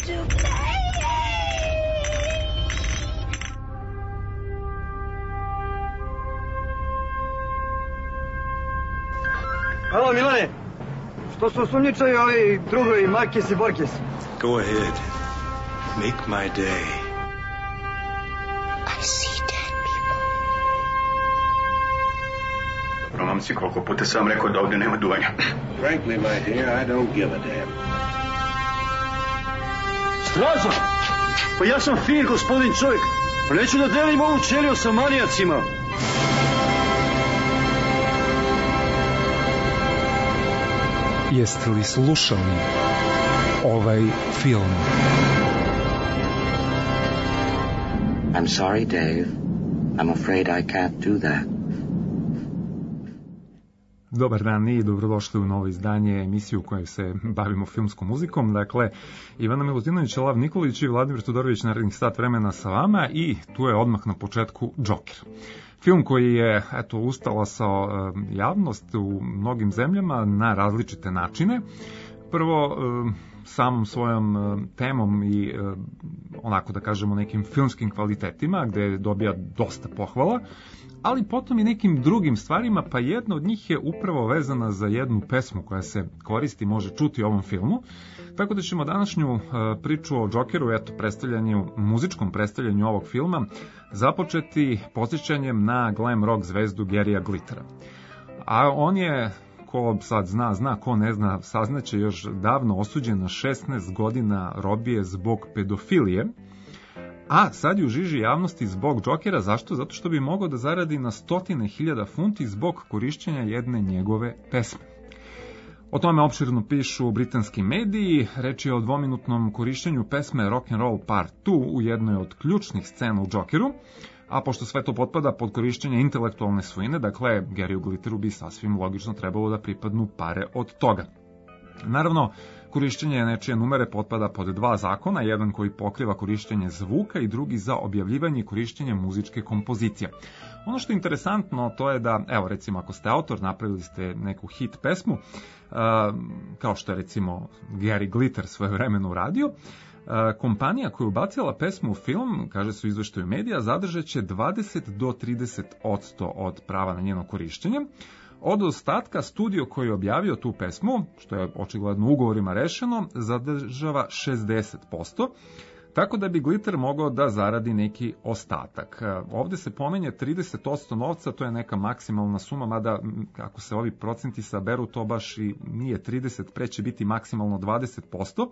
to play. Halo, Milane. Što su osumnjičaju ovi drugovi Makis i Borkis? Go ahead. Make my day. I see dead people. Romamci, koliko puta sam vam rekao da ovdje nema duvanja. Frankly, my dear, I don't give a damn. Straža! Pa ja sam fin, gospodin čovjek. Pa neću da delim ovu ćeliju sa manijacima. Jeste li slušali ovaj film? I'm sorry, Dave. I'm afraid I can't do that. Dobar dan i dobrodošli u novo izdanje emisiju u kojoj se bavimo filmskom muzikom. Dakle, Ivana Milutinović, Lav Nikolić i Vladimir Todorović, narednih sat vremena sa vama, i tu je odmah na početku Joker. Film koji je ustalasao javnost u mnogim zemljama na različite načine. Prvo, samom svojom temom i onako da kažemo nekim filmskim kvalitetima, gde dobija dosta pohvala, ali potom i nekim drugim stvarima, pa jedna od njih je upravo vezana za jednu pesmu koja se koristi, može čuti u ovom filmu. Tako da ćemo današnju priču o Jokeru, muzičkom predstavljanju ovog filma, započeti podsjećanjem na glam rock zvezdu Garyja Glittera. A on je, ko sad zna, ko ne zna, saznaće, još davno osuđen na 16 godina robije zbog pedofilije, a sad je u žiži javnosti zbog Jokera. Zašto? Zato što bi mogao da zaradi na 100.000 funti zbog korišćenja jedne njegove pesme. O tome opširno pišu britanski mediji. Reč je o dvominutnom korišćenju pesme Rock'n'Roll Part 2 u jednoj od ključnih scena u Jokeru, a pošto sve to potpada pod korišćenje intelektualne svojine, dakle, Garyu Glitteru bi sasvim logično trebalo da pripadnu pare od toga. Naravno, korišćenje nečije numere potpada pod dva zakona, jedan koji pokriva korišćenje zvuka i drugi za objavljivanje i korišćenje muzičke kompozicije. Ono što je interesantno, to je da, evo recimo, ako ste autor, napravili ste neku hit pesmu, kao što je recimo Gary Glitter svojevremeno uradio, kompanija koja je ubacila pesmu u film, kaže se u izveštaju medija, zadržat će 20 do 30% od prava na njeno korišćenje. Od ostatka studio koji je objavio tu pesmu, što je očigledno ugovorima rešeno, zadržava 60%, tako da bi Glitter mogao da zaradi neki ostatak. Ovde se pomenje 30% novca, to je neka maksimalna suma, mada ako se ovi procenti saberu, to baš i nije 30, pre će biti maksimalno 20%.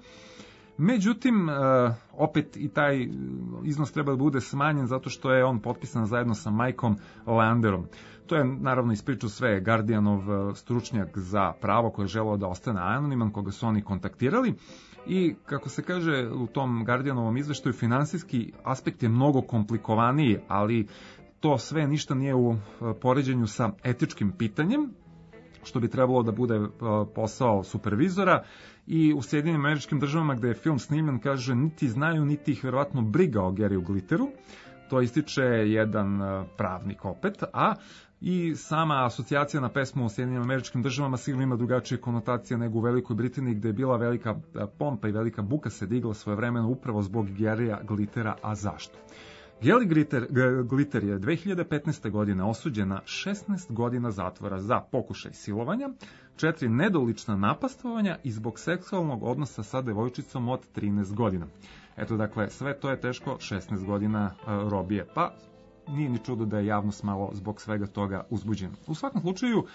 Međutim, opet i taj iznos treba da bude smanjen zato što je on potpisan zajedno sa Mikeom Landerom. To je naravno ispričao sve Guardianov stručnjak za pravo koji je želeo da ostane anoniman, koga su oni kontaktirali. I kako se kaže u tom Guardianovom izveštaju, finansijski aspekt je mnogo komplikovaniji, ali to sve ništa nije u poređenju sa etičkim pitanjem, što bi trebalo da bude posao supervizora. I u Sjedinjenim Američkim Državama, gde je film snimljen, kaže, niti znaju, niti ih verovatno briga o Garyu Glitteru. To ističe jedan pravnik opet, a i sama asocijacija na pesmu u Sjedinjenim Američkim Državama sigurno ima drugačije konotacije nego u Velikoj Britaniji, gde je bila velika pompa i velika buka se digla svojevremeno upravo zbog Garya Glittera. A zašto? Gary Glitter je 2015. godine osuđen na 16 godina zatvora za pokušaj silovanja, 4 nedolična napastvovanja i zbog seksualnog odnosa sa devojčicom od 13 godina. Eto, dakle, sve to je teško 16 godina robije, pa nije ni čudo da je javnost malo zbog svega toga uzbuđena. U svakom slučaju,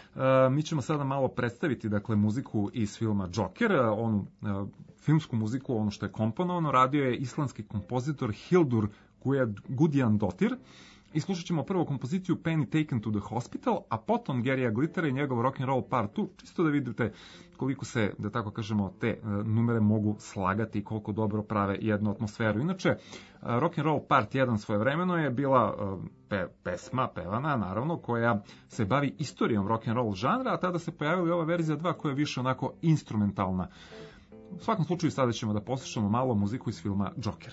mi ćemo sada malo predstaviti, dakle, muziku iz filma Joker, onu filmsku muziku, ono što je komponovano, radio je islandski kompozitor Hildur Guðjónsdóttir. I slušat ćemo prvo kompoziciju Penny Taken to the Hospital, a potom Garyja Glittera i njegov Rock'n'Roll Part 2, čisto da vidite koliko se, da tako kažemo, te numere mogu slagati i koliko dobro prave jednu atmosferu. Inače, Rock'n'Roll Part 1 svojevremeno je bila pesma pevana, naravno, koja se bavi istorijom rock'n'roll žanra, a tada se pojavila ova verzija 2 koja je više onako instrumentalna. U svakom slučaju sada ćemo da poslušamo malo muziku iz filma Joker.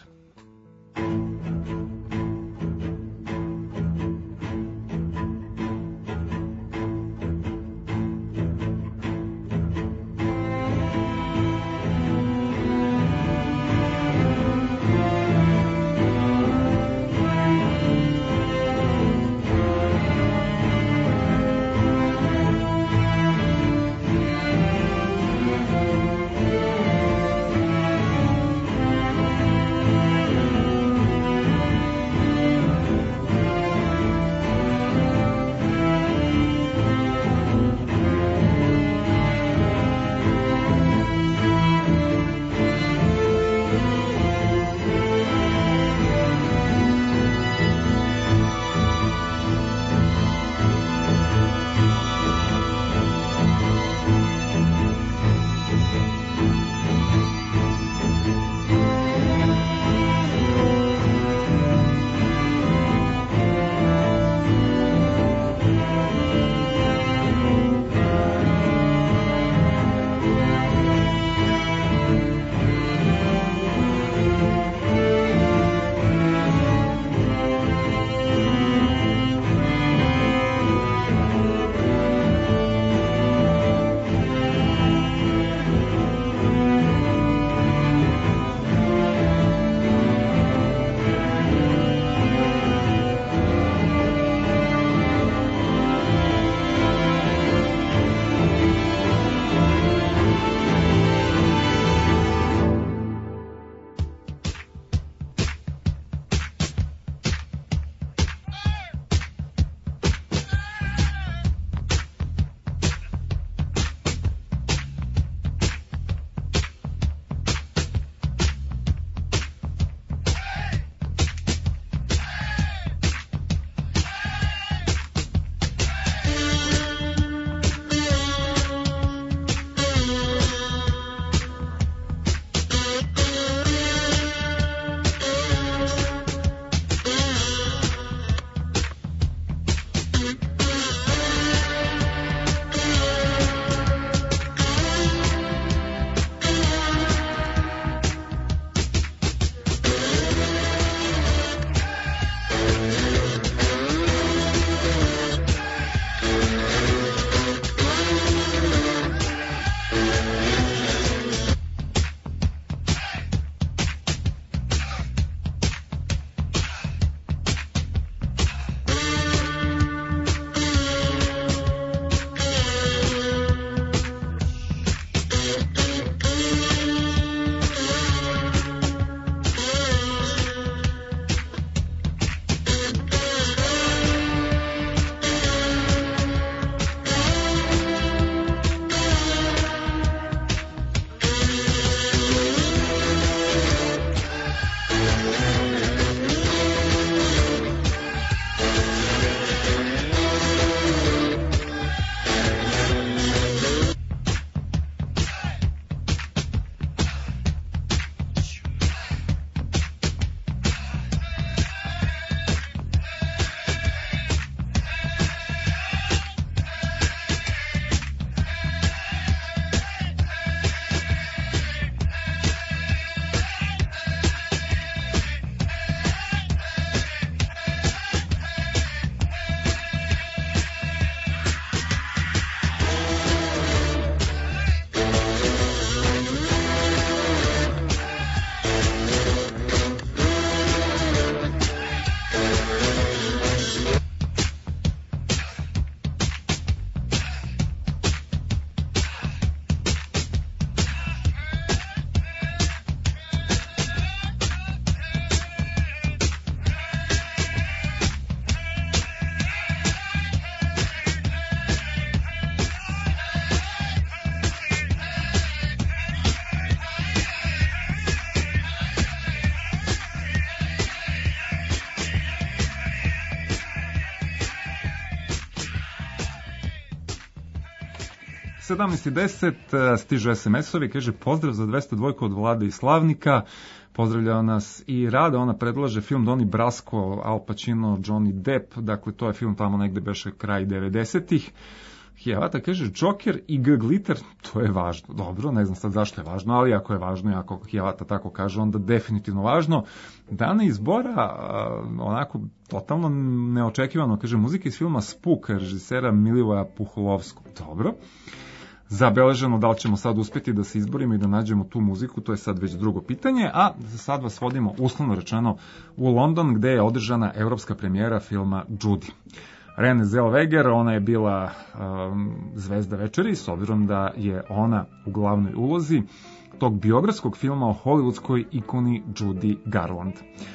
17:10 stižu SMS-ovi, kaže pozdrav za 202 od Vlade i Slavnika, pozdravlja nas i Rada, ona predlaže film Donnie Brasco, Al Pacino, Johnny Depp, dakle to je film tamo negde beše kraj 90-ih. Hijavata kaže Joker i G. Glitter, to je važno. Dobro, ne znam sad zašto je važno, ali ako je važno i ako Hijavata tako kaže, onda definitivno važno. Dana izbora, onako totalno neočekivano, kaže muzika iz filma Spook, režisera Milivoja Puhulovskog. Dobro. Zabeleženo da li ćemo sad uspjeti da se izborimo i da nađemo tu muziku, to je sad već drugo pitanje, a sad vas vodimo uslovno rečeno u London gde je održana evropska premijera filma Judy. Renée Zellweger, ona je bila zvezda večeri, s obzirom da je ona u glavnoj ulozi tog biografskog filma o hollywoodskoj ikoni Judy Garland.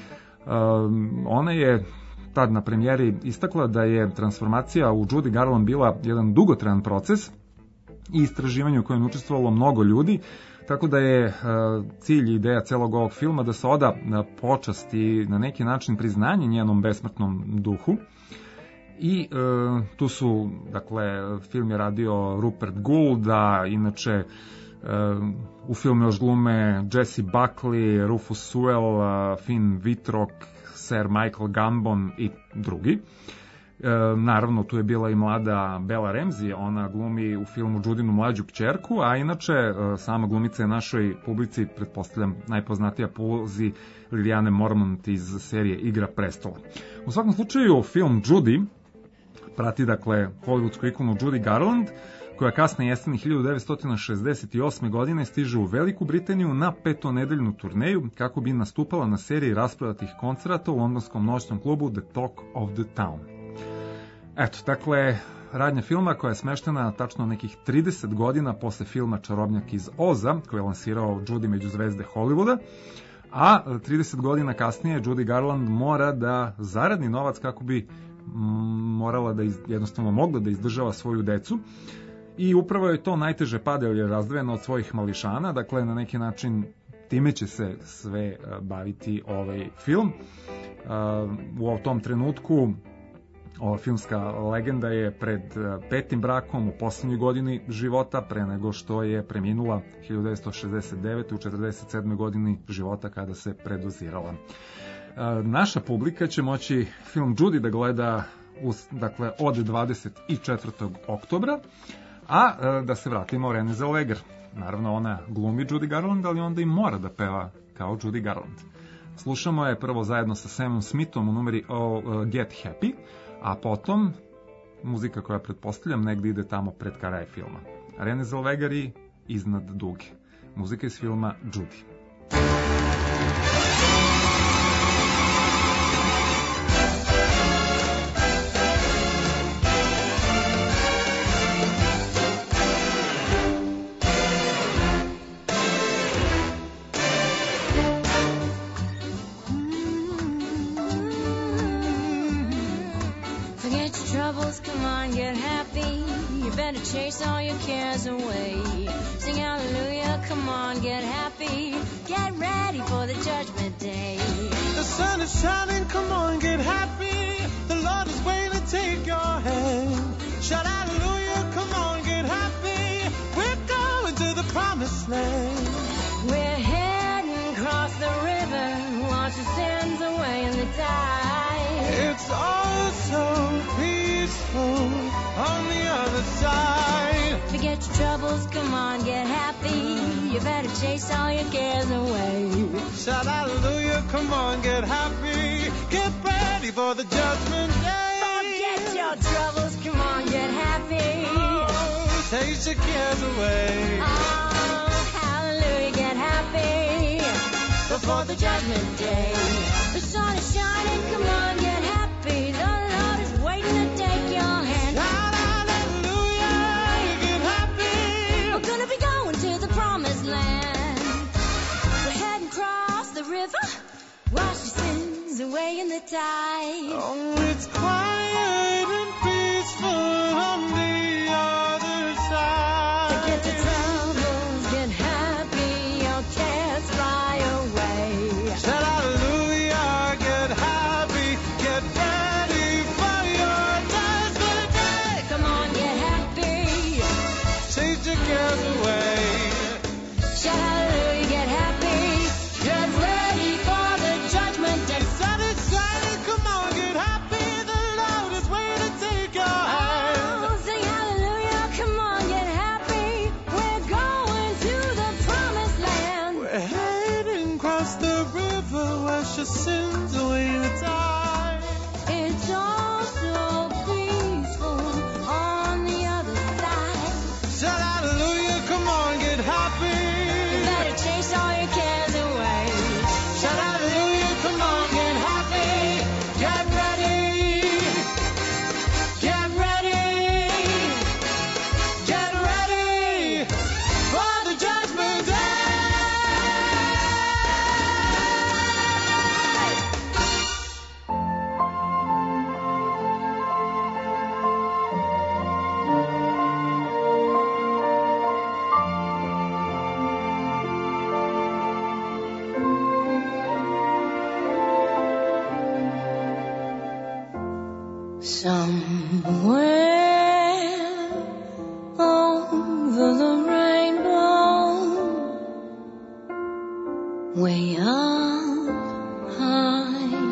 Ona je tad na premijeri istakla da je transformacija u Judy Garland bila jedan dugotrajan proces i istraživanje u kojem je učestvovalo mnogo ljudi, tako da je cilj i ideja celog ovog filma da se oda počast i na neki način priznanje njenom besmrtnom duhu. I tu su, dakle, film je radio Rupert Gould, a inače u filmu još glume Jessie Buckley, Rufus Sewell, Finn Wittrock, Sir Michael Gambon i drugi. Naravno, tu je bila i mlada Bella Ramsey, ona glumi u filmu Judinu mlađu kćerku, a inače sama glumica je našoj publici, pretpostavljam, najpoznatija po ulozi Liliane Mormont iz serije Igra prestola. U svakom slučaju, film Judy prati, dakle, hollywoodsku ikonu Judy Garland, koja kasne jeseni 1968. godine stiže u Veliku Britaniju na 5-nedeljnu turneju kako bi nastupala na seriji rasprodatih koncerata u londonskom noćnom klubu The Talk of the Town. Eto, dakle, radnja filma koja je smeštena tačno nekih 30 godina posle filma Čarobnjak iz Oza, koji je lansirao Judy među zvezde Hollywooda, a 30 godina kasnije Judy Garland mora da zaradi novac kako bi morala da jednostavno mogla da izdržava svoju decu i upravo je to najteže pada jer je razdvojena od svojih mališana, dakle na neki način time će se sve baviti ovaj film. U tom trenutku ova filmska legenda je pred 5. brakom u poslednjoj godini života pre nego što je preminula 1969. u 47. godini života kada se predozirala. Naša publika će moći film Judy da gleda dakle, od 24. oktobra, a da se vratimo o Renée Zellweger. Naravno, ona glumi Judy Garland, ali onda i mora da peva kao Judy Garland. Slušamo je prvo zajedno sa Samom Smithom u numeri Get Happy, a potom muzika koja pretpostavljam negdje ide tamo pred kraj filma. Renée Zellweger i Iznad duge. Muzika iz filma Judy. Chase all your cares away. Sing hallelujah, come on, get happy. Get ready for the judgment day. The sun is shining, come on, get happy. The Lord is waiting to take your hand. Shout hallelujah, come on, get happy. We're going to the promised land. We're heading across the river. Wash your sins away in the tide. It's all so peaceful on the other side. Forget your troubles, come on, get happy. You better chase all your cares away. Shout hallelujah, come on, get happy. Get ready for the judgment day. Forget your troubles, come on, get happy. Oh, chase your cares away. Oh, hallelujah, get happy. Before the judgment day. The sun is shining, come on, get happy. The Lord is waiting to take your hand. Shout hallelujah, get happy. We're gonna be going to the promised land. We're heading across the river. Wash your sins away in the tide. Oh, it's quiet and peaceful on the other side. Forget your troubles, get happy. Your cares fly away. Shout hallelujah, get happy. Get ready for your judgment day. Come on, get happy. Chase cares away. Shout hallelujah, get happy. Get ready for the judgment day. Sun is shining, come on, get happy. The Lord is waiting to take your hand. Oh, sing hallelujah, come on, get happy. We're going to the promised land. We're heading across the river, wash your sins away in the tide. It's all so peaceful on the other side. Shout hallelujah, come on, get happy. Better chase all your cares away. Shout hallelujah, come on, get happy. Get ready. Get ready. Get ready for the judgment day. Somewhere over the rainbow, way up high,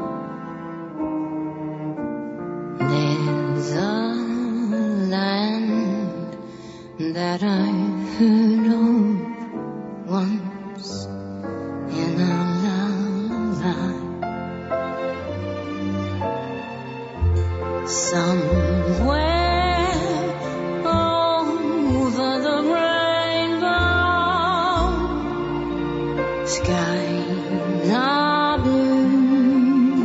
there's a land that I heard of once in a lullaby. Somewhere over the rainbow, skies are blue,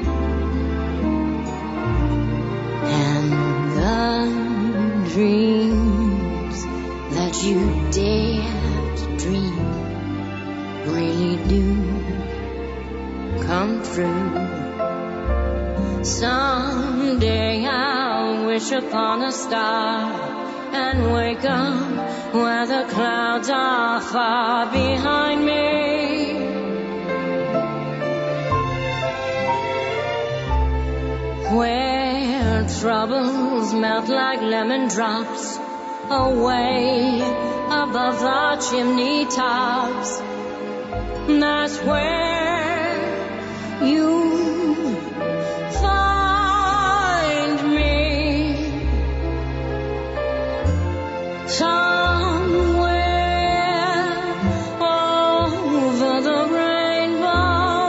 and the dreams that you dare to dream really do come true. Someday I'll wish upon a star and wake up where the clouds are far behind me. Where troubles melt like lemon drops away above the chimney tops. That's where you find me. Somewhere over the rainbow,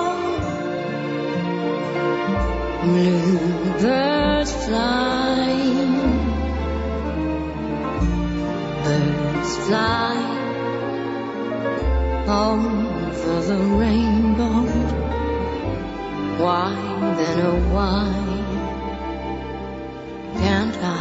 bluebirds fly, birds fly over the rainbow. Why then, oh why can't I?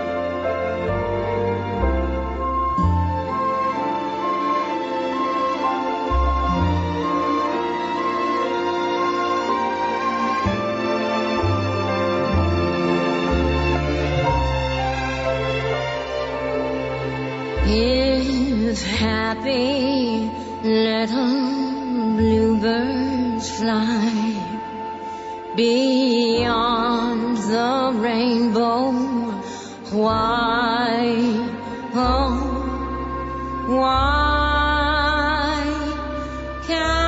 If happy little bluebirds fly beyond the rainbow, why, oh, why can't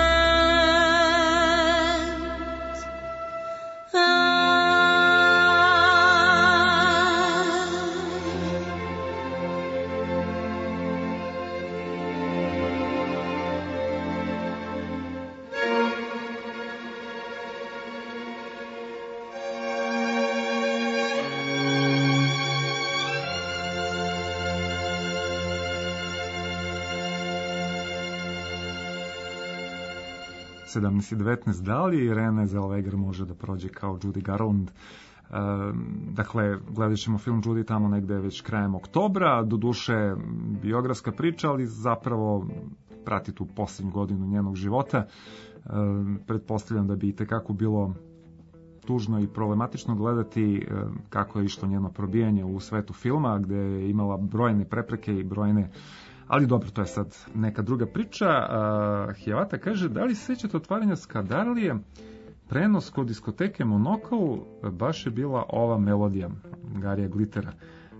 I 19 da li Renée Zellweger može da prođe kao Judy Garland. Dakle, gledat ćemo film Judy tamo negde već krajem oktobra, doduše biografska priča, ali zapravo prati tu posljednju godinu njenog života. Pretpostavljam da bi itekako bilo tužno i problematično gledati kako je išlo njeno probijanje u svetu filma, gde je imala brojne prepreke i brojne, ali dobro, to je sad neka druga priča. Hjevata kaže, da li se sećate otvaranja Skadarlije? Prenos kod diskoteke Monokl, baš je bila ova melodija Garija Glittera.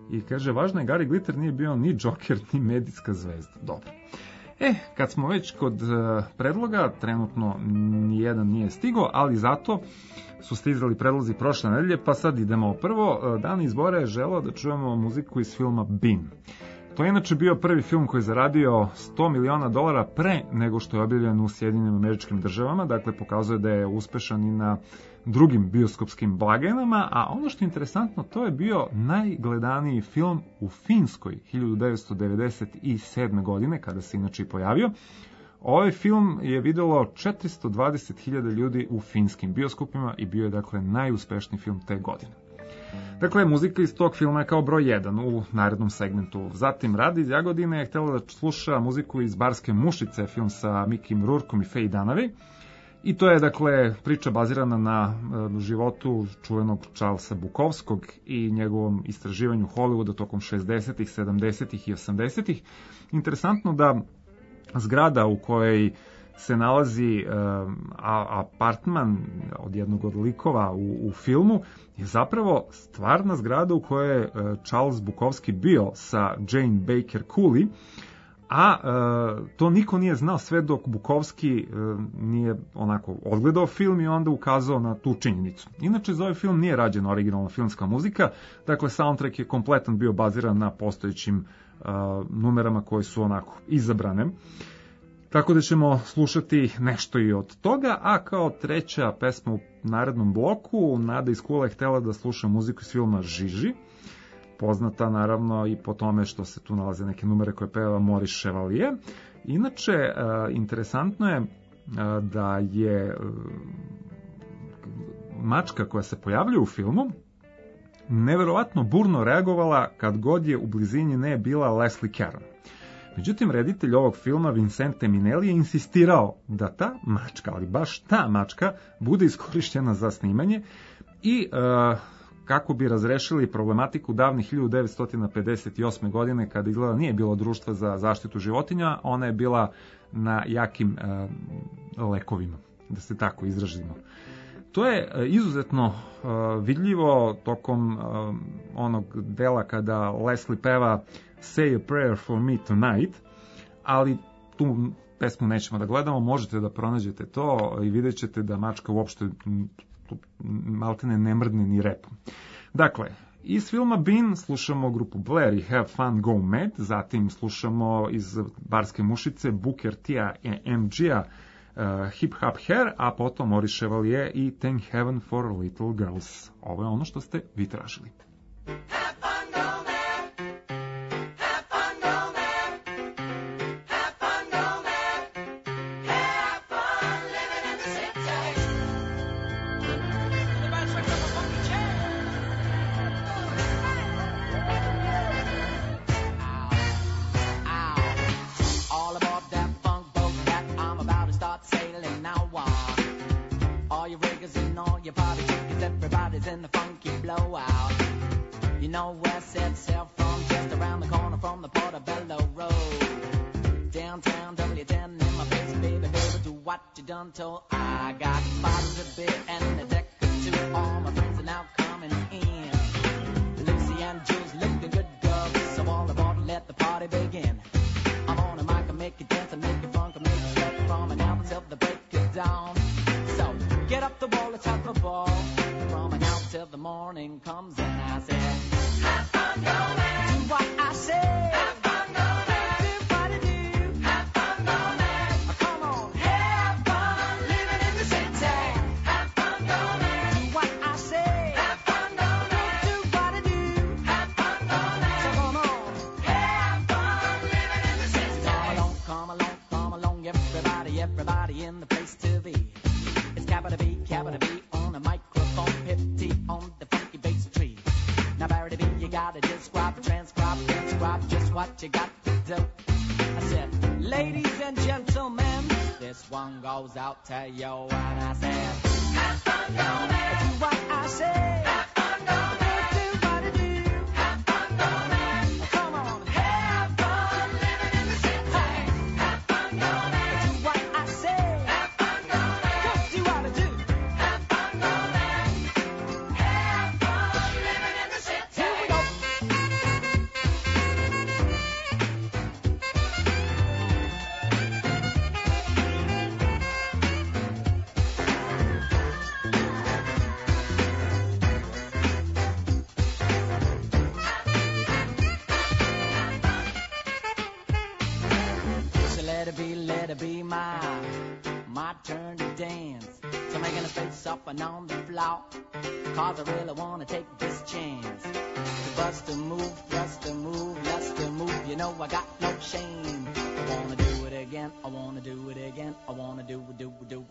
I kaže, važno je, Gary Glitter nije bio ni Joker, ni medijska zvezda. Dobro. Kad smo već kod predloga, trenutno nijedan nije stigao, ali zato su stizali predlozi prošle nedelje, pa sad idemo. Prvo, Dan izbora je želeo da čujemo muziku iz filma Bean. To je inače bio prvi film koji je zaradio $100 miliona pre nego što je objavljen u Sjedinjenim Američkim Državama, dakle pokazuje da je uspešan i na drugim bioskopskim blagajnama, a ono što je interesantno, to je bio najgledaniji film u Finskoj 1997. godine, kada se inače i pojavio. Ovaj film je videlo 420.000 ljudi u finskim bioskopima i bio je dakle najuspešniji film te godine. Dakle, muzika iz tog filma je kao broj 1 u narednom segmentu. Zatim, Rada iz Jagodine je htjela da sluša muziku iz Barske mušice, film sa Mikim Rourkom i Faye Dunaway. I to je, dakle, priča bazirana na životu čuvenog Charlesa Bukowskog i njegovom istraživanju Hollywooda tokom 60-ih, 70-ih i 80-ih. Interesantno da zgrada u kojoj se nalazi apartman od jednog od likova u filmu je zapravo stvarna zgrada u kojoj je Charles Bukowski bio sa Jane Baker Cooley, a to niko nije znao sve dok Bukowski nije onako odgledao film i onda ukazao na tu činjenicu. Inače, za ovaj film nije rađena originalna filmska muzika, dakle soundtrack je kompletan bio baziran na postojećim numerama koje su onako izabrane. Tako da ćemo slušati nešto i od toga, a kao treća pesma u narednom bloku, Nada iz Kula je htjela da sluša muziku iz filma Žiži, poznata naravno i po tome što se tu nalaze neke numere koje peva Maurice Chevalier. Inače, interesantno je da je mačka koja se pojavljuje u filmu neverovatno burno reagovala kad god je u blizini ne bila Leslie Caron. Međutim, reditelj ovog filma, Vincente Minnelli, je insistirao da ta mačka, ali baš ta mačka, bude iskorišćena za snimanje i kako bi razrešili problematiku davne 1958. godine, kada izgleda nije bilo društva za zaštitu životinja, ona je bila na jakim lekovima, da se tako izražimo. To je izuzetno vidljivo tokom onog dela kada Leslie peva Say a Prayer for Me Tonight, ali tu pesmu nećemo da gledamo, možete da pronađete to i vidjet ćete da mačka uopšte maltene ne mrdne ni repom. Dakle, iz filma Bean slušamo grupu Blair i Have Fun Go Mad, zatim slušamo iz Barske mušice Booker T-a i MG-a Hip Hop Hair, a potom Maurice Chevalier i Thank Heaven for Little Girls. Ovo je ono što ste vi tražili. In the funky blowout, you know where set sail from, just around the corner from the Portobello Road. Downtown W10 in my face, baby, baby, do what you done told. I got bottles of beer and a deck or two. All my friends are now coming in. Lucy and Jules looking good girls, so all aboard, let the party begin. I'm on a mic, I make you dance, I make you funk, I make you sweat from now until the break of dawn. So get up the wall, let's have a ball. Till the morning comes and I said, have fun, go man. Do what I say. Have fun, go man. Do what I do. Have fun, go man. Come on, have fun living in the city. Have fun, go man. Do what I say. Have fun, go man. Do what I do. Have fun, go man. So come on, have fun living in the city. Come along, everybody, everybody in the place to be. It's capital B on the microphone, Pip T on the funky bass tree. Now, Barry B, you gotta describe, transcribe, just what you got to do. I said, ladies and gentlemen, this one goes out to you. And I said, have fun, go man. Do what I say. Have fun, go man. Do what I do. Have fun, go man. Come on, have fun living in the city. Have fun, go man. Do what I say. Have fun, go man. Just do what I do. Have fun, go man. Have fun living in the city. Here we go. let it be my turn to dance. So making a face up and on the floor, cause I really wanna take this chance. To bust a move, just a move, just a move, you know I got no shame. I wanna do it again, I wanna do it again, I wanna do it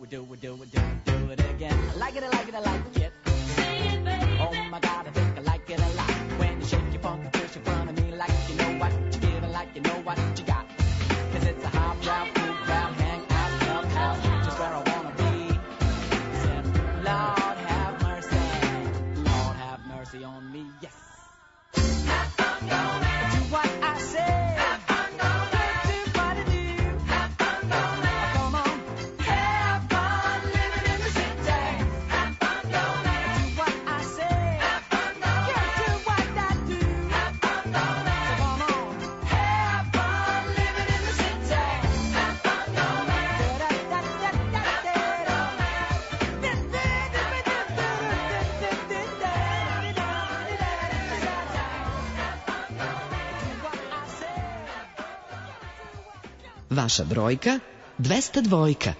again. I like it, I like it, I like it. Sing it, baby. Oh my God, I think I like it a lot. When you shake your funky fish in front of me like you know what you give and like you know what you got. Cause it's a hop, drop, cool, grab, hang out, help, help, just where I wanna be. Said, Lord have mercy on me, yes. Have fun, go man. Do what I say. Have fun, go man. Do what I do. Have fun, go man. Come on. Have fun living in the city. Have fun, go man. Do what I say. Have fun, go man. Yeah, do what I do. Have fun, go man. So come on. Have fun living in the city. Have fun, go man. Vaša brojka 202.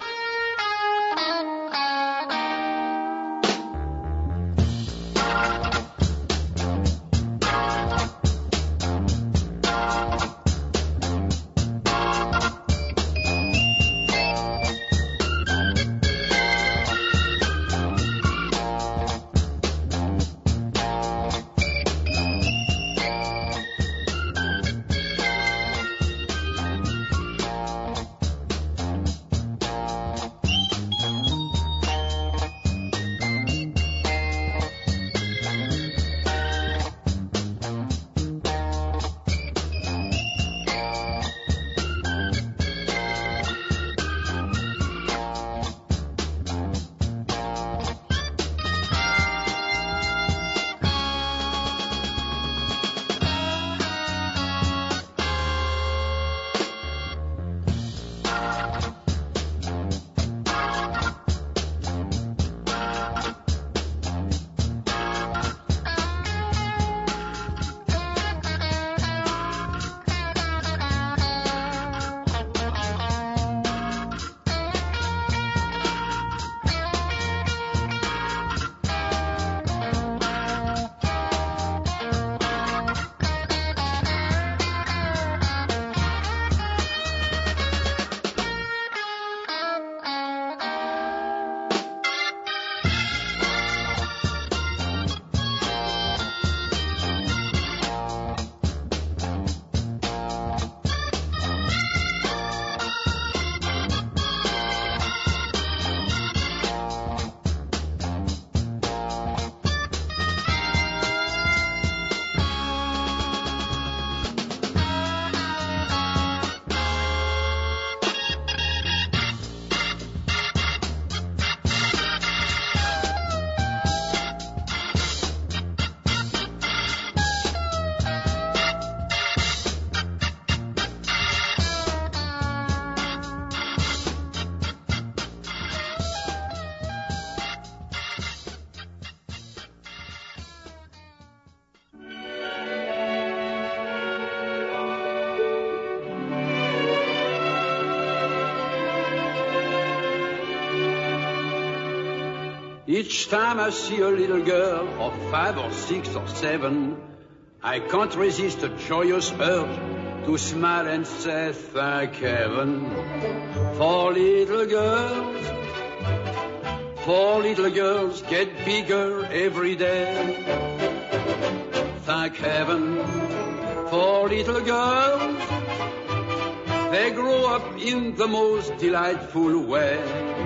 Each time I see a little girl of 5 or 6 or 7, I can't resist a joyous urge to smile and say thank heaven for little girls. For little girls get bigger every day. Thank heaven for little girls. They grow up in the most delightful way.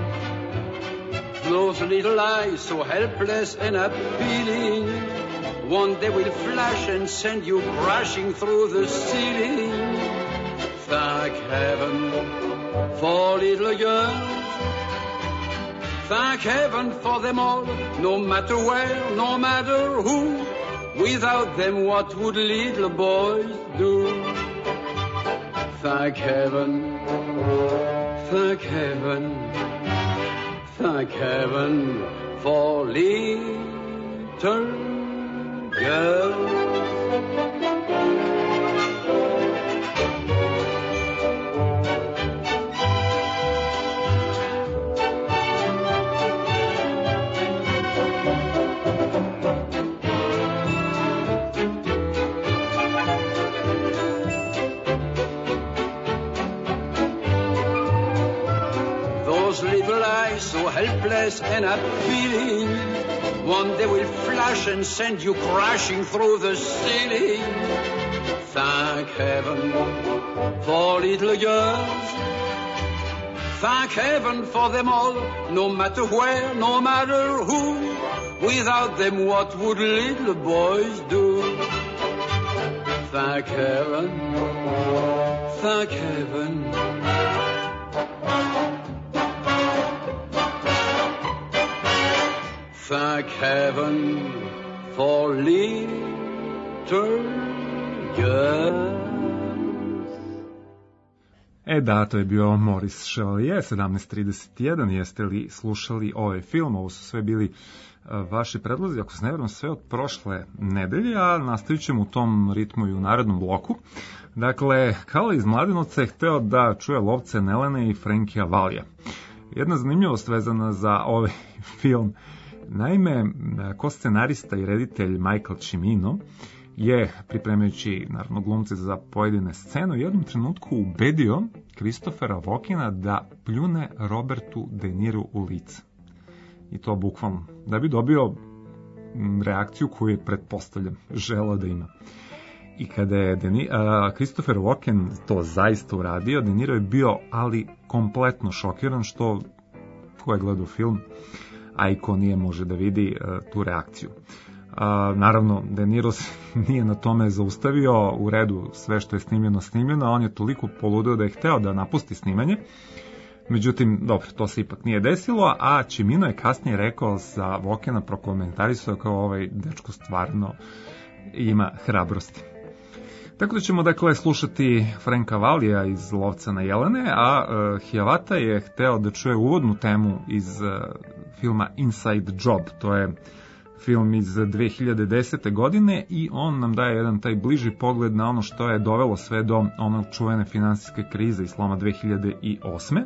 Those little eyes so helpless and appealing, one day will flash and send you crashing through the ceiling. Thank heaven for little girls. Thank heaven for them all, no matter where, no matter who. Without them, what would little boys do? Thank heaven, thank heaven, thank heaven for little girls. those little eyes so helpless and appealing, one day will flash and send you crashing through the ceiling. Thank heaven for little girls. Thank heaven for them all, no matter where, no matter who. Without them, what would little boys do? Thank heaven, thank heaven. Thank heaven for little girls. Da, to je bio Maurice Chevalier, 17:31. Jeste li slušali ovaj film? Ovo su sve bili vaši predlozi, ako se ne varam, sve od prošle nedelje, a nastavit ćemo u tom ritmu i u narednom bloku. Dakle, Kala iz Mladenovca je hteo da čuje Lovce Nelene i Frankija Valija. Jedna zanimljivost vezana za ovaj film. Naime, ko scenarista i reditelj Michael Cimino je, pripremajući naravno glumce za pojedine scene, u jednom trenutku ubedio Christophera Walkena da pljune Robertu De Niru u lice. I to bukvalno, da bi dobio reakciju koju je, pretpostavljam, želeo da ima. I kada je Christopher Walken to zaista uradio, De Niro je bio, ali kompletno šokiran, što ko je gledao film, a i ko nije, može da vidi tu reakciju. Naravno, De Niro nije na tome zaustavio, u redu sve što je snimljeno, a on je toliko poludeo da je hteo da napusti snimanje. Međutim, dobro, to se ipak nije desilo, a Cimino je kasnije rekao za Walkena, prokomentarisao kao ovaj dečko stvarno ima hrabrosti. Tako da ćemo dakle slušati Franka Valija iz Lovca na jelene, a Hiawatha je hteo da čuje uvodnu temu iz filma Inside Job, to je film iz 2010. godine i on nam daje jedan taj bliži pogled na ono što je dovelo sve do onog čuvene finansijske krize i sloma 2008.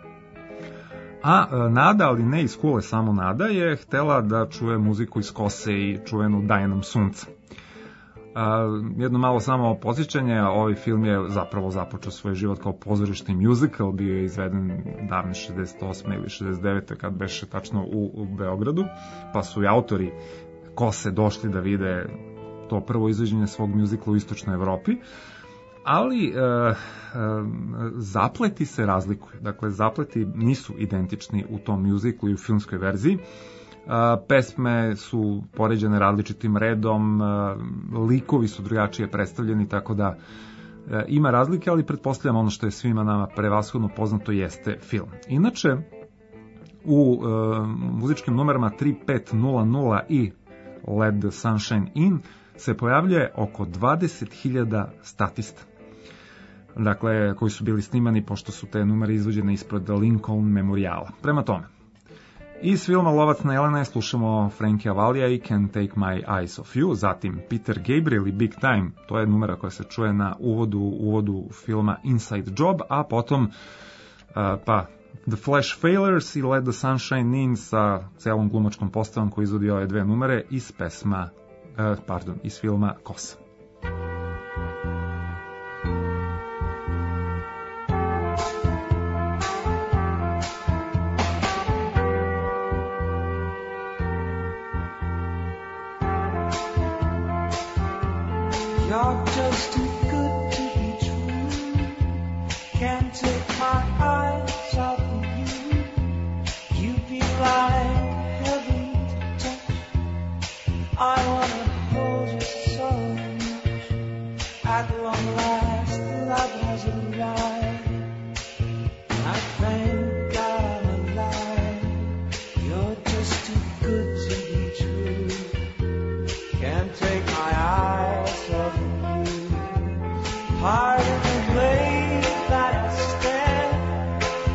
A Nada, ali ne iz Kule, samo Nada, je htela da čuje muziku iz Kose i čuvenu Daj nam sunca. Jedno malo samo podsjećanje, ovaj film je zapravo započeo svoj život kao pozorišni musical, bio je izveden davne 68. ili 69. kad beše tačno u Beogradu, pa su i autori Kose došli da vide to prvo izvođenje svog muzikla u istočnoj Evropi, ali zapleti se razlikuju, dakle zapleti nisu identični u tom muziklu i u filmskoj verziji. Pesme su poređene različitim redom, likovi su drugačije predstavljeni, tako da ima razlike, ali pretpostavljam ono što je svima nama prevashodno poznato jeste film. Inače, u muzičkim numerama 3500 i Let the Sunshine In se pojavljuje oko 20.000 statista, dakle, koji su bili snimani pošto su te numere izvođene ispred Lincoln Memorijala. Prema tome, iz filma Lovac na jelene slušamo Frankija Valija i Can't Take My Eyes Off You, zatim Peter Gabriel i Big Time, to je numera koja se čuje na uvodu filma Inside Job, a potom The Flash Failures i Let the Sunshine In sa celom glumačkom postavom koji izvodi ove dve numere iz iz filma Kosa. You're just too good to be true. Can't take my eyes off of you. You be like heaven to touch. I wanna hold you so much. At long last, love has arrived. I thank God I'm alive. You're just too good to be true. Can't take my eyes off of you. Pardon the way that I stand.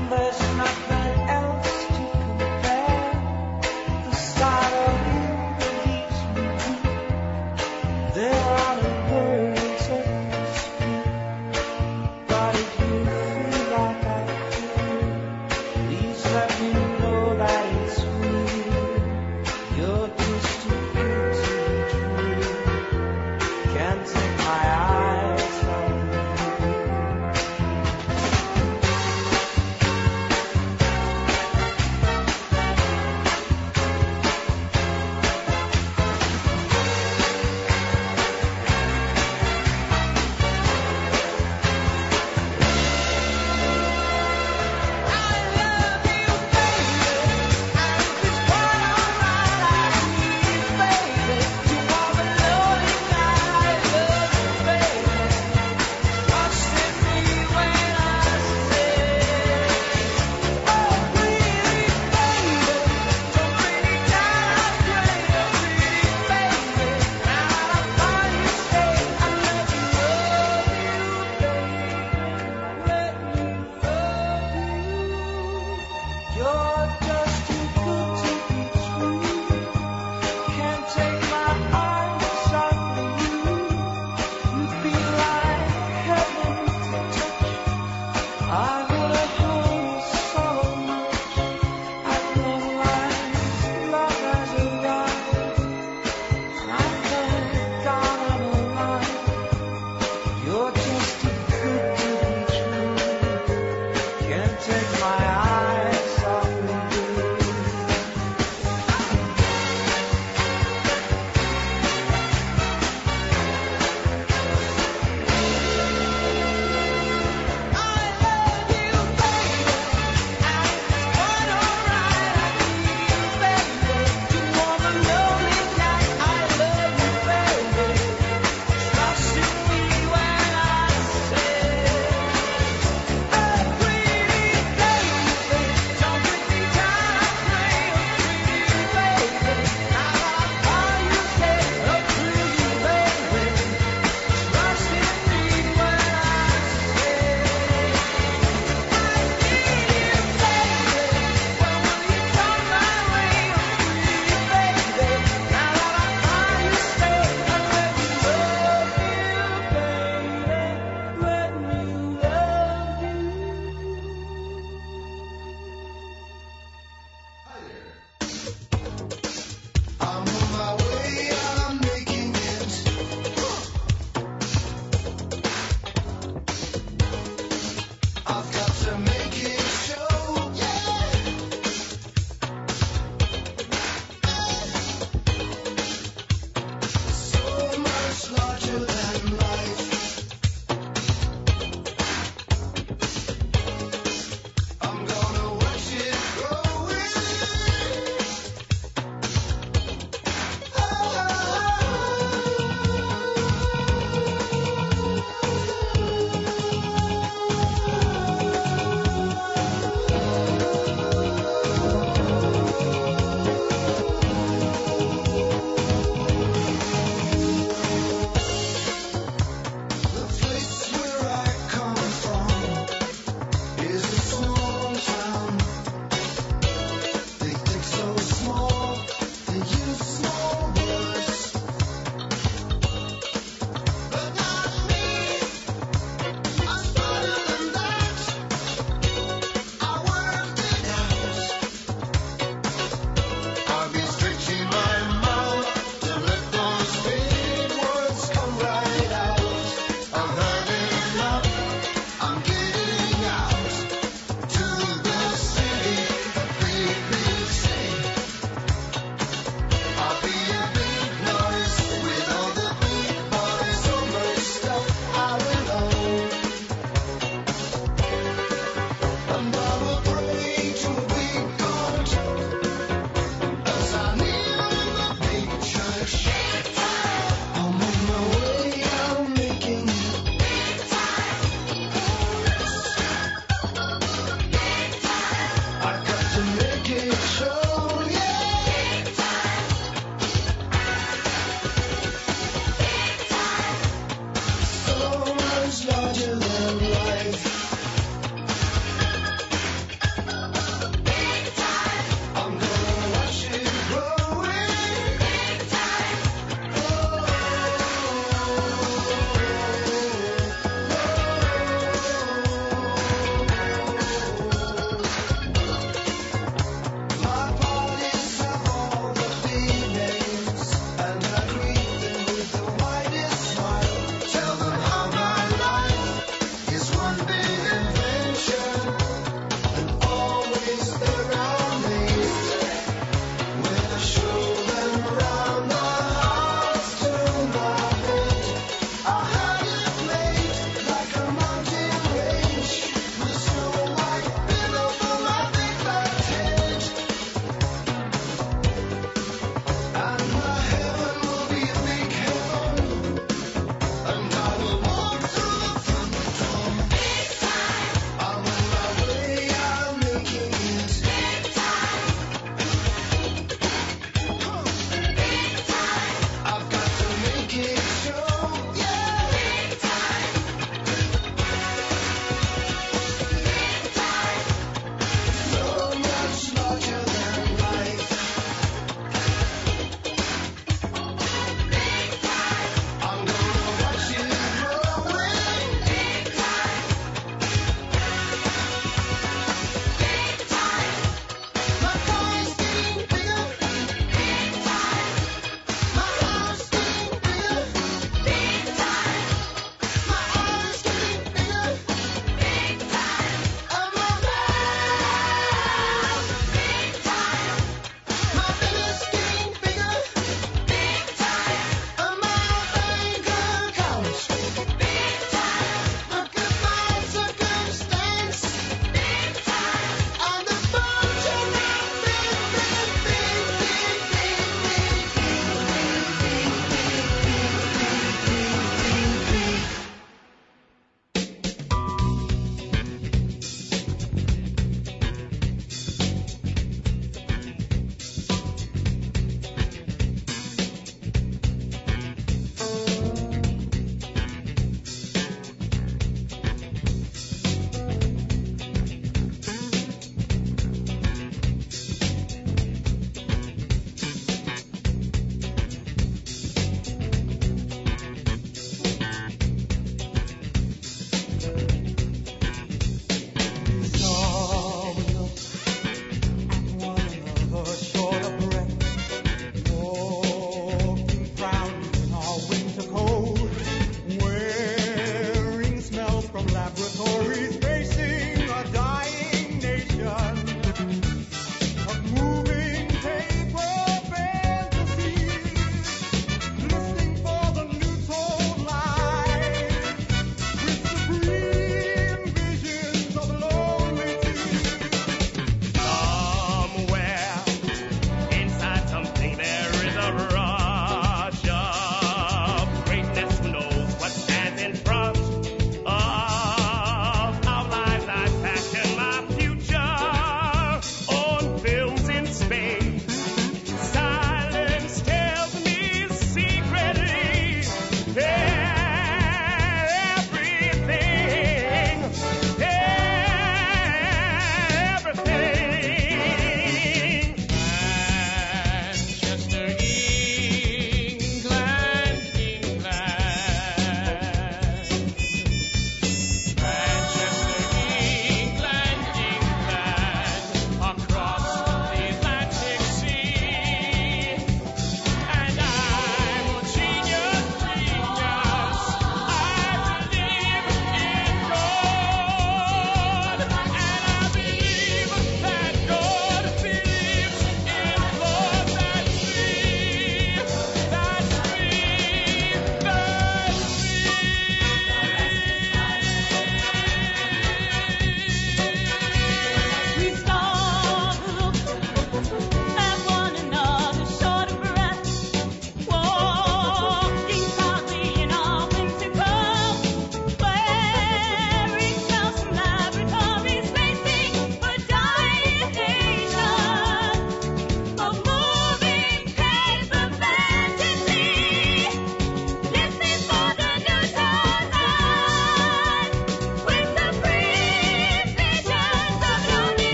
I love you.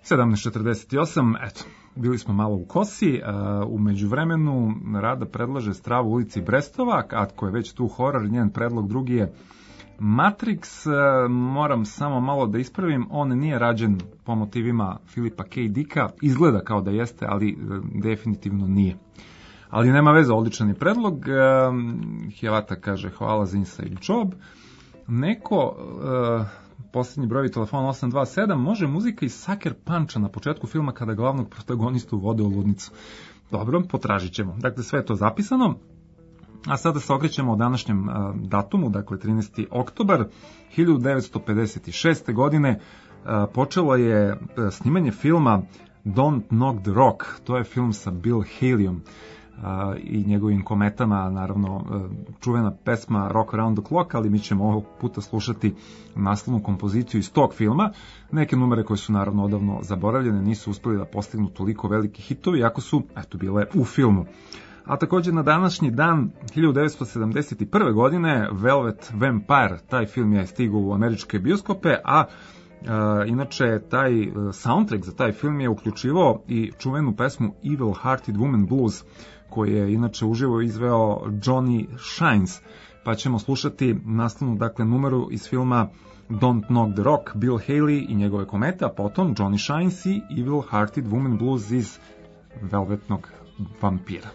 17:48, eto, bili smo malo u kosi, u međuvremenu Rada predlaže Stravu u ulici Brestova, ako je već tu horor, njen predlog drugi je Matrix. Moram samo malo da ispravim, on nije rađen po motivima Filipa K. Dicka, izgleda kao da jeste, ali definitivno nije. Ali nema veze, odličan je predlog. Hjevata kaže hvala za inside job. Neko, posljednji broj telefona 827, može muzika iz Sucker Puncha na početku filma kada glavnog protagonistu vode u ludnicu. Dobro, potražit ćemo. Dakle, sve je to zapisano. A sada se okrećemo o današnjem datumu, dakle 13. oktobar 1956. godine. Počelo je snimanje filma Don't Knock the Rock. To je film sa Bill Haleyom i njegovim kometama, naravno čuvena pesma Rock Around the Clock, ali mi ćemo ovog puta slušati naslovnu kompoziciju iz tog filma. Neke numere koje su naravno odavno zaboravljene, nisu uspeli da postignu toliko veliki hitovi, iako su bile u filmu. A također na današnji dan 1971. godine Velvet Vampire, taj film je stigao u američke bioskope, a inače taj soundtrack za taj film je uključivao i čuvenu pesmu Evil Hearted Woman Blues, koju je inače uživo izveo Johnny Shines, pa ćemo slušati naslovnu, dakle, numeru iz filma Don't Knock the Rock, Bill Haley i njegove komete, a potom Johnny Shines i Evil Hearted Woman Blues iz Velvetnog vampira.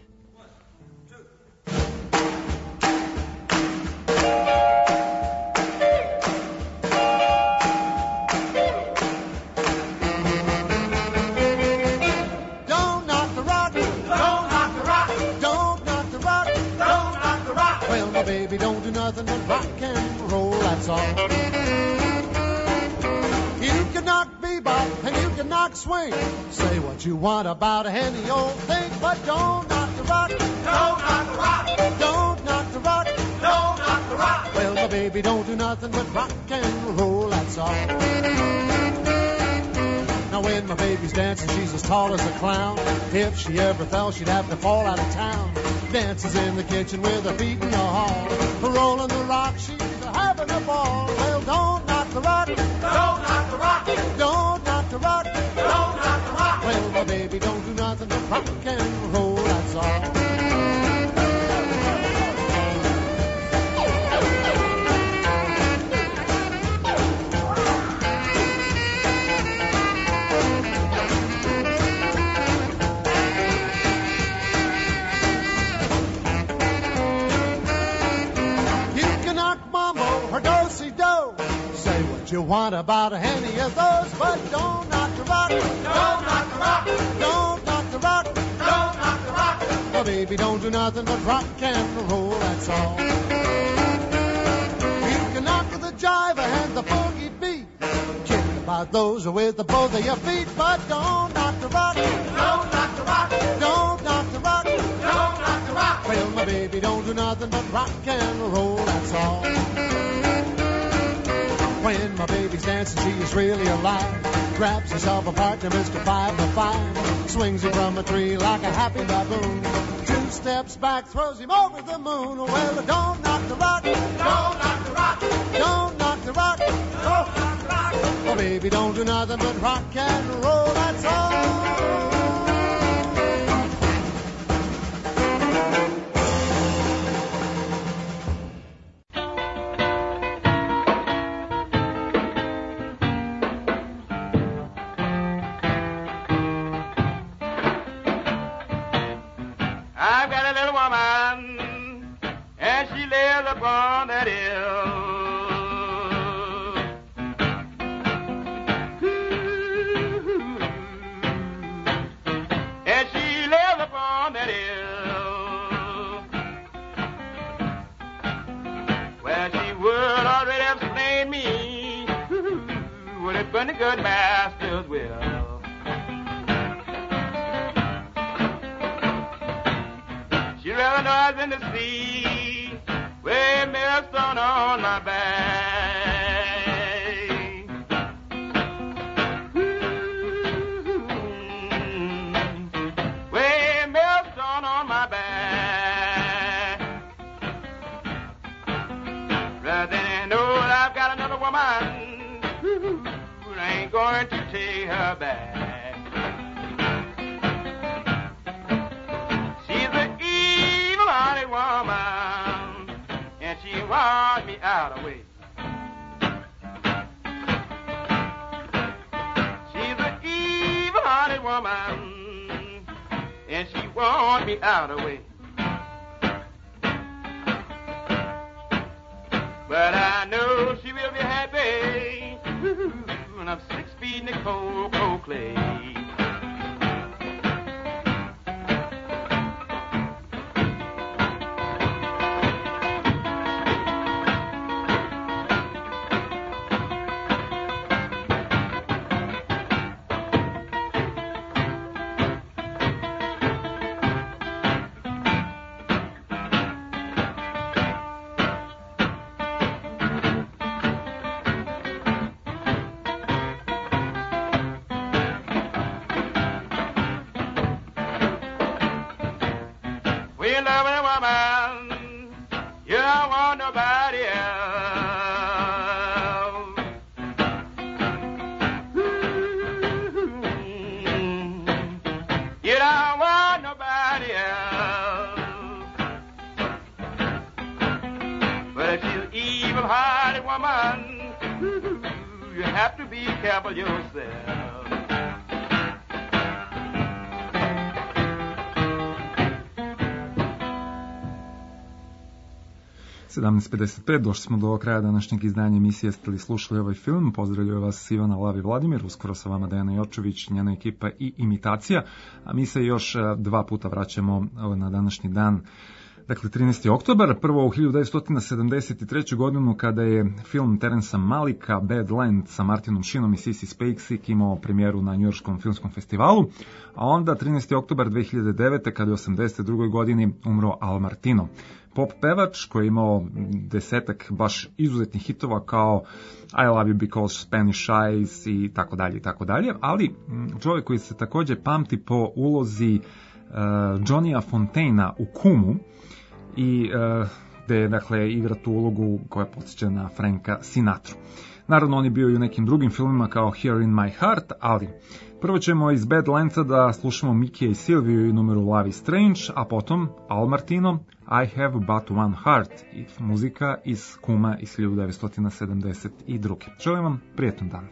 Baby, don't do nothing but rock and roll, that's all. You can knock bebop and you can knock swing. Say what you want about any old thing, but don't knock the rock. Don't knock the rock. Don't knock the rock. Don't knock the rock. Well, my baby, don't do nothing but rock and roll, that's all. Now when my baby's dancing, she's as tall as a clown. If she ever fell, she'd have to fall out of town. Dances in the kitchen with her feet in the hall. Rolling the rock, she's having a ball. Well, don't knock the rock. Don't knock the rock. Don't knock the rock. Don't knock the rock. Well, my baby, don't do nothing but rock and roll, that's all. You want about any of those, but don't knock the rock. Don't knock the rock. Don't knock the rock. Don't knock the rock. Oh, baby, don't do nothing but rock and roll, that's all. You can knock the jive and the boogie beat. Kick about those with the both of your feet, but don't knock the rock. Don't knock the rock. Don't knock the rock. Don't knock the rock. Well, my baby, don't do nothing but rock and roll, that's all. When my baby's dancing, she is really alive. Grabs herself a partner, Mr. 5 for 5. Swings him from a tree like a happy baboon. 2 steps back, throws him over the moon. Well, don't knock the rock. Don't knock the rock. Don't knock the rock. Don't knock the rock. Oh, baby, don't do nothing but rock and roll, that's all. Upon that hill, and she lives upon that hill. Well, she would already have slain me with a bunny good master's will. She rather knows in the sea. Way millstone on my back. Way millstone on my back. Rather than know that I've got another woman, I ain't going to take her back. She's an evil-hearted woman, and she wants me out of way. She's an evil-hearted woman, and she wants me out of way. But I know she will be happy when I'm 6 feet in the cold, cold clay. Došli smo do kraja današnjeg izdanja emisije. Jeste li slušali ovaj film? Pozdravljaju vas Ivana, Lav i Vladimir. Uskoro sa vama Dejana Jočević, njena ekipa i imitacija. A mi se još 2 puta vraćamo na današnji dan. Dakle, 13. oktobar, prvo u 1973. godinu kada je film Terensa Malika Badland sa Martinom Sheenom i Sissy Spacek imao premijeru na Njujorškom filmskom festivalu, a onda 13. oktobar 2009. kada je u 82. godini umro Al Martino. Pop pevač koji je imao 10 baš izuzetnih hitova kao I Love You Because Spanish Eyes i tako dalje, ali čovjek koji se također pamti po ulozi Johnnya Fontainea u Kumu i gde je dakle igra tu ulogu koja podsjeća na Franka Sinatru. Naravno on je bio i u nekim drugim filmima kao Here in My Heart, ali prvo ćemo iz Badlandsa da slušamo Mikija i Silviju i numeru Love is Strange, a potom Al Martino, I Have But One Heart, i muzika iz Kuma iz 1972. Želim vam prijetan dan.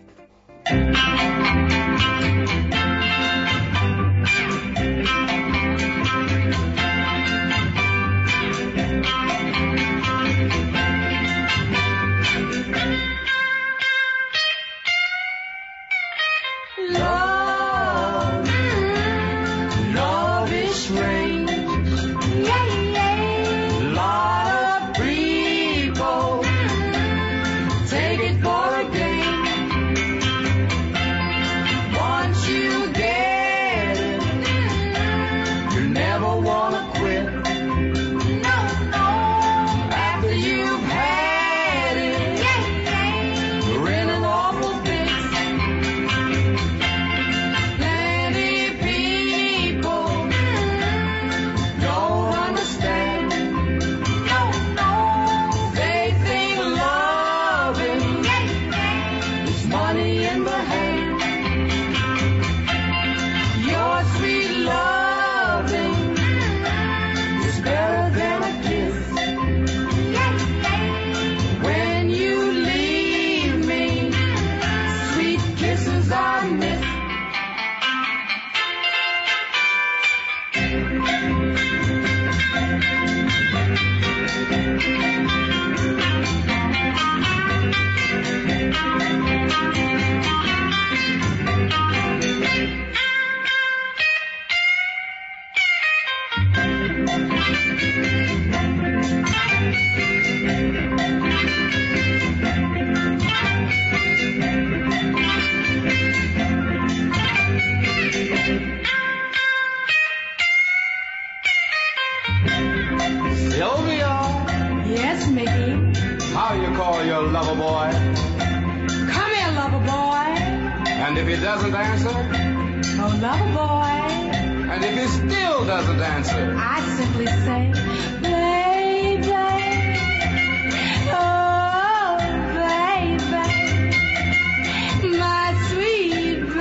My sweet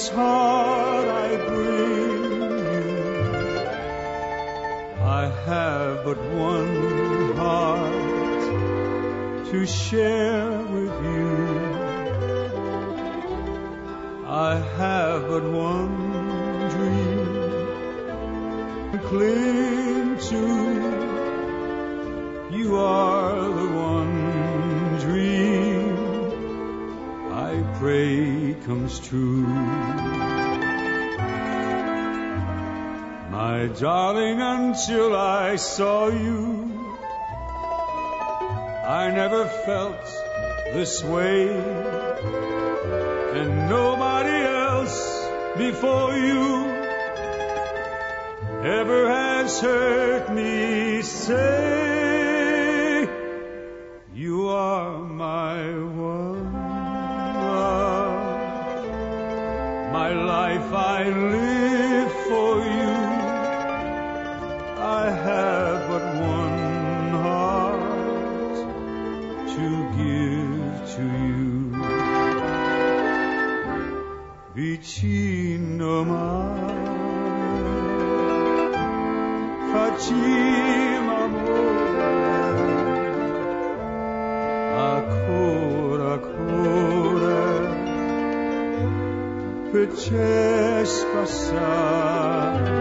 this heart I bring you. I have but one heart to share with you. I have but one dream to cling to. You are the one dream I pray comes true. My darling, until I saw you, I never felt this way, and nobody else before you ever has heard me say, you are my one love. My life I live for you. I have but one heart to give to you. Vicino mare, facciamo amore, ancora, fece passare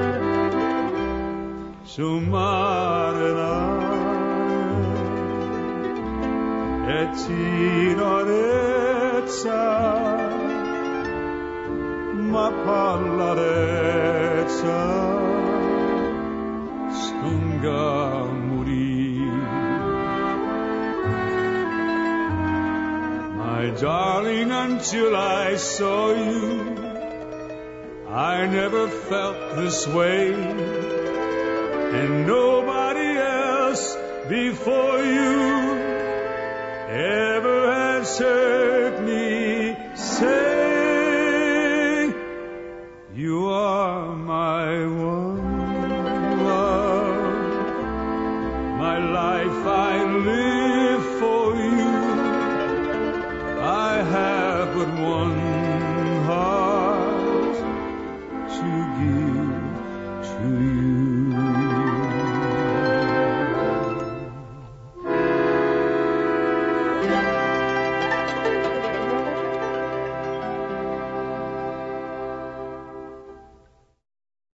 su mare e tenerezza, ma pallarezza stunga morire. My darling, until I saw you, I never felt this way, and nobody else before you ever has heard me say, you are my one love. My life I live for you. I have but one heart to give to you.